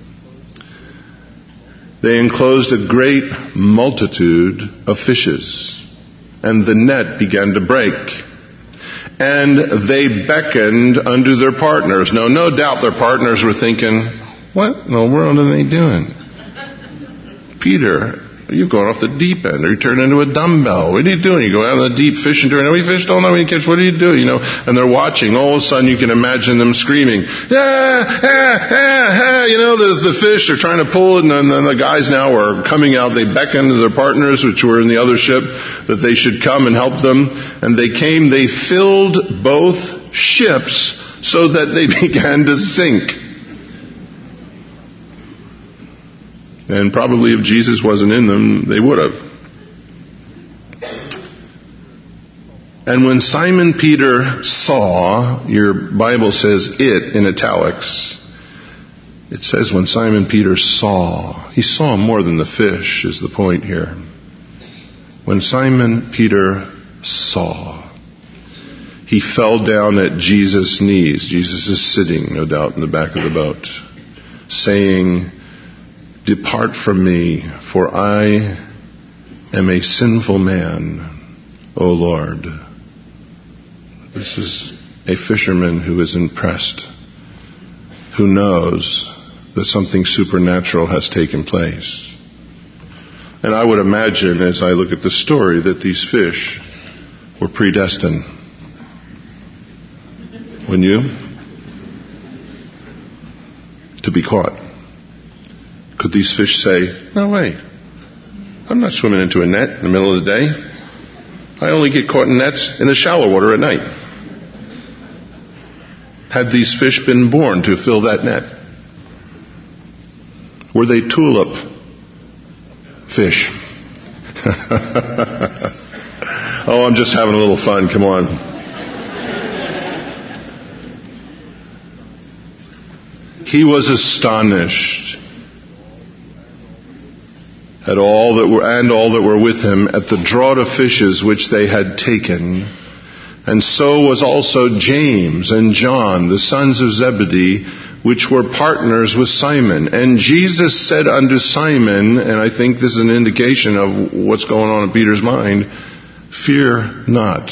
they enclosed a great multitude of fishes, and the net began to break. And they beckoned unto their partners. Now, no doubt their partners were thinking, what in the world are they doing? Peter, you're going off the deep end, or you turn into a dumbbell. What are you doing? You go out in the deep fishing during, we fished all night, we catch, what do you do? You know, and they're watching. All of a sudden you can imagine them screaming, yeah, yeah, yeah, yeah. You know, the, the fish, they're trying to pull it, and then, then the guys now are coming out. They beckon to their partners, which were in the other ship, that they should come and help them. And they came, they filled both ships so that they began to sink. And probably if Jesus wasn't in them, they would have. And when Simon Peter saw, your Bible says it in italics. It says when Simon Peter saw. He saw more than the fish is the point here. When Simon Peter saw, he fell down at Jesus' knees. Jesus is sitting, no doubt, in the back of the boat, saying, "Depart from me, for I am a sinful man, O Lord." This is a fisherman who is impressed, who knows that something supernatural has taken place. And I would imagine, as I look at the story, that these fish were predestined. Wouldn't you? To be caught. Could these fish say, "No way, I'm not swimming into a net in the middle of the day. I only get caught in nets in the shallow water at night"? Had these fish been born to fill that net? Were they tulip fish? Oh, I'm just having a little fun. Come on. He was astonished at all that were, and all that were with him, at the draught of fishes which they had taken. And so was also James and John, the sons of Zebedee, which were partners with Simon. And Jesus said unto Simon, and I think this is an indication of what's going on in Peter's mind, "Fear not.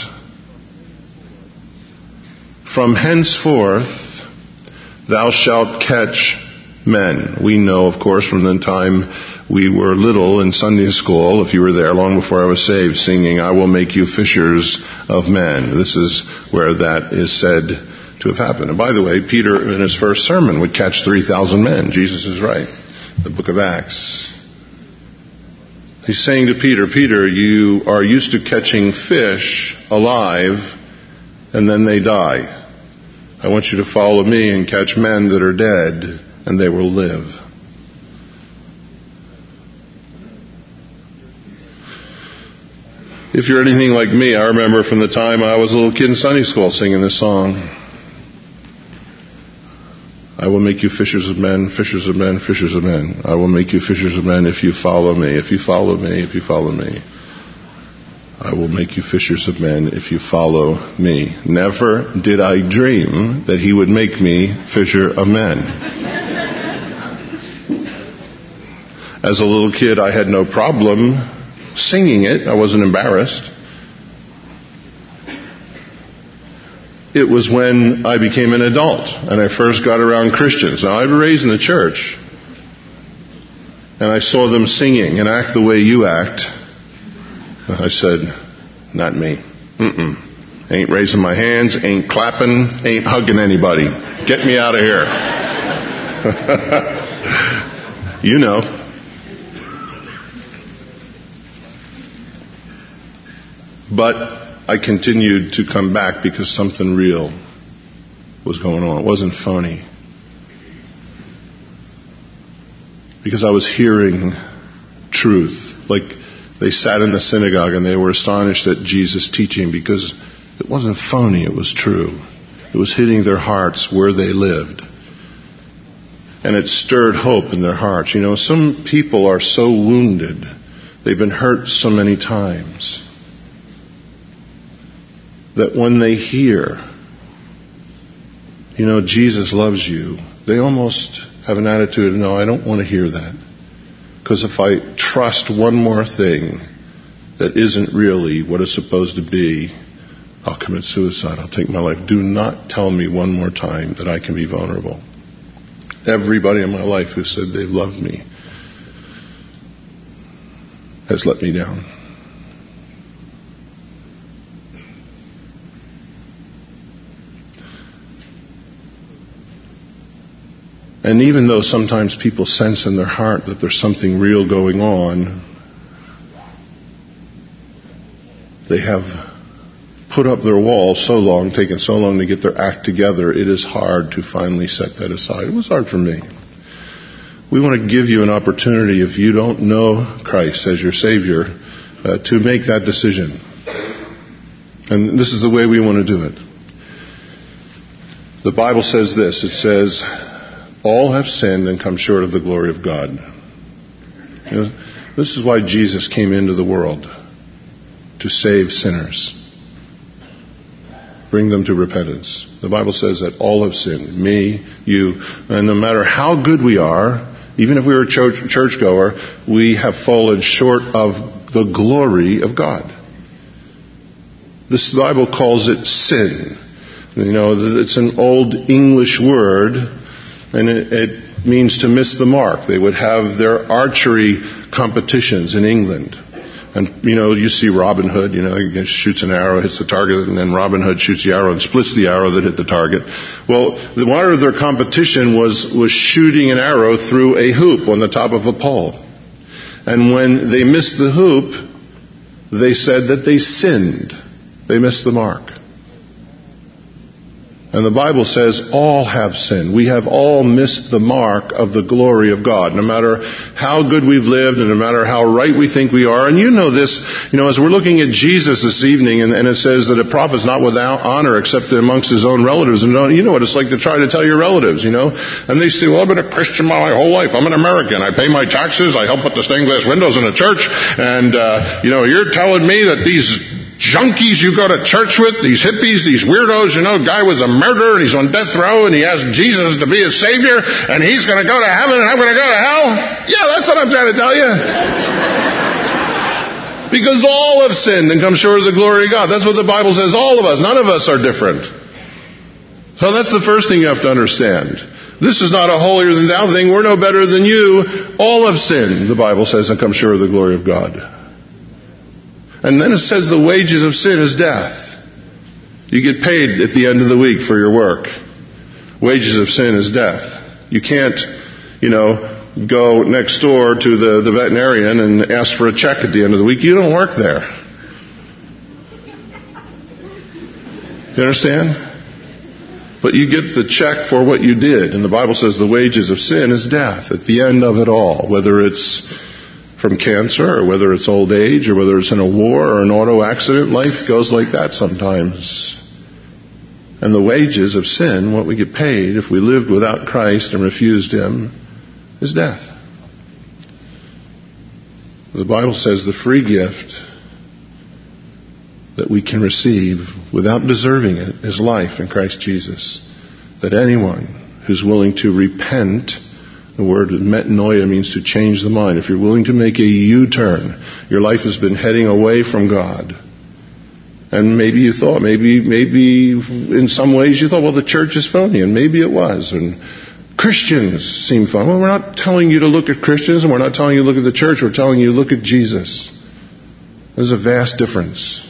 From henceforth thou shalt catch men." We know, of course, from the time we were little in Sunday school, if you were there long before I was saved, singing, "I will make you fishers of men." This is where that is said to have happened. And by the way, Peter in his first sermon would catch three thousand men. Jesus is right. The book of Acts. He's saying to Peter, "Peter, you are used to catching fish alive and then they die. I want you to follow me and catch men that are dead and they will live." If you're anything like me, I remember from the time I was a little kid in Sunday school singing this song. "I will make you fishers of men, fishers of men, fishers of men. I will make you fishers of men if you follow me, if you follow me, if you follow me. I will make you fishers of men if you follow me." Never did I dream that he would make me fisher of men. As a little kid, I had no problem singing it. I wasn't embarrassed. It was when I became an adult and I first got around Christians. Now, I was raised in the church and I saw them singing and act the way you act. And I said, "Not me. Mm-mm. Ain't raising my hands, ain't clapping, ain't hugging anybody. Get me out of here." You know. But I continued to come back because something real was going on. It wasn't phony. Because I was hearing truth. Like they sat in the synagogue and they were astonished at Jesus' teaching because it wasn't phony, it was true. It was hitting their hearts where they lived. And it stirred hope in their hearts. You know, some people are so wounded. They've been hurt so many times that when they hear, you know, Jesus loves you, they almost have an attitude of, "No, I don't want to hear that. Because if I trust one more thing that isn't really what it's supposed to be, I'll commit suicide. I'll take my life." Do not tell me one more time that I can be vulnerable. Everybody in my life who said they've loved me has let me down. And even though sometimes people sense in their heart that there's something real going on, they have put up their wall so long, taken so long to get their act together, it is hard to finally set that aside. It was hard for me. we want to give you an opportunity, if you don't know Christ as your Savior, uh, to make that decision. And this is the way we want to do it. The Bible says this. It says, all have sinned and come short of the glory of God. You know, this is why Jesus came into the world, to save sinners. Bring them to repentance. The Bible says that all have sinned. Me, you, and no matter how good we are, even if we were a church, churchgoer, we have fallen short of the glory of God. This Bible calls it sin. You know, it's an old English word, and it, it means to miss the mark. They would have their archery competitions in England. And, you know, you see Robin Hood, you know, he shoots an arrow, hits the target, and then Robin Hood shoots the arrow and splits the arrow that hit the target. Well, the one of their competition was, was shooting an arrow through a hoop on the top of a pole. And when they missed the hoop, they said that they sinned. They missed the mark. And the Bible says all have sinned. We have all missed the mark of the glory of God. No matter how good we've lived and no matter how right we think we are. And you know this, you know, as we're looking at Jesus this evening, and, and it says that a prophet's not without honor except amongst his own relatives. And you know what it's like to try to tell your relatives, you know. And they say, well, I've been a Christian my whole life. I'm an American. I pay my taxes. I help with the stained glass windows in the church. And, uh, you know, you're telling me that these junkies you go to church with, these hippies, these weirdos, you know, guy was a murderer and he's on death row and he asked Jesus to be his Savior and he's going to go to heaven and I'm going to go to hell? Yeah, that's what I'm trying to tell you. Because all have sinned and come short of the glory of God. That's what the Bible says, all of us. None of us are different. So that's the first thing you have to understand. This is not a holier than thou thing. We're no better than you. All have sinned, the Bible says, and come short of the glory of God. And then it says the wages of sin is death. You get paid at the end of the week for your work. Wages of sin is death. You can't, you know, go next door to the, the veterinarian and ask for a check at the end of the week. You don't work there. You understand? But you get the check for what you did. And the Bible says the wages of sin is death at the end of it all. Whether it's from cancer, or whether it's old age, or whether it's in a war or an auto accident, life goes like that sometimes. And the wages of sin, what we get paid if we lived without Christ and refused Him, is death. The Bible says the free gift that we can receive without deserving it is life in Christ Jesus. That anyone who's willing to repent, the word metanoia means to change the mind. If you're willing to make a U-turn, your life has been heading away from God. And maybe you thought, maybe, maybe in some ways you thought, well, the church is phony, and maybe it was. And Christians seem fun. Well, we're not telling you to look at Christians, and we're not telling you to look at the church. We're telling you to look at Jesus. There's a vast difference.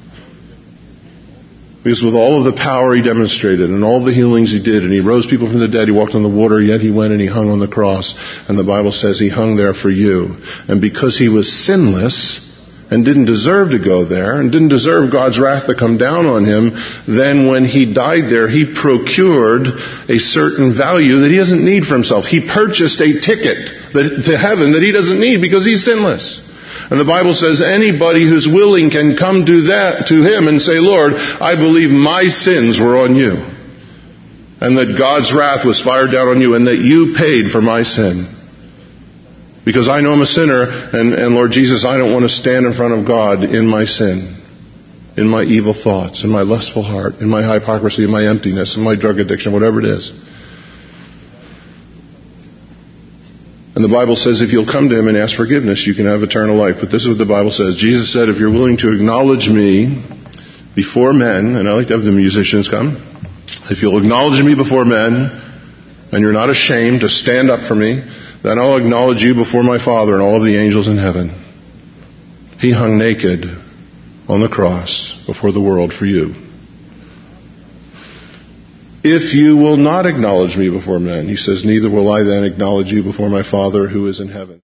Because with all of the power He demonstrated and all the healings He did, and He rose people from the dead, He walked on the water, yet He went and He hung on the cross. And the Bible says He hung there for you. And because He was sinless and didn't deserve to go there and didn't deserve God's wrath to come down on Him, then when He died there, He procured a certain value that He doesn't need for Himself. He purchased a ticket that, to heaven that He doesn't need because He's sinless. And the Bible says anybody who's willing can come to that, to Him and say, Lord, I believe my sins were on you. And that God's wrath was fired down on you and that you paid for my sin. Because I know I'm a sinner and, and Lord Jesus, I don't want to stand in front of God in my sin. In my evil thoughts, in my lustful heart, in my hypocrisy, in my emptiness, in my drug addiction, whatever it is. And the Bible says if you'll come to Him and ask forgiveness, you can have eternal life. But this is what the Bible says. Jesus said, if you're willing to acknowledge me before men, and I like to have the musicians come, if you'll acknowledge me before men, and you're not ashamed to stand up for me, then I'll acknowledge you before my Father and all of the angels in heaven. He hung naked on the cross before the world for you. If you will not acknowledge me before men, He says, neither will I then acknowledge you before my Father who is in heaven.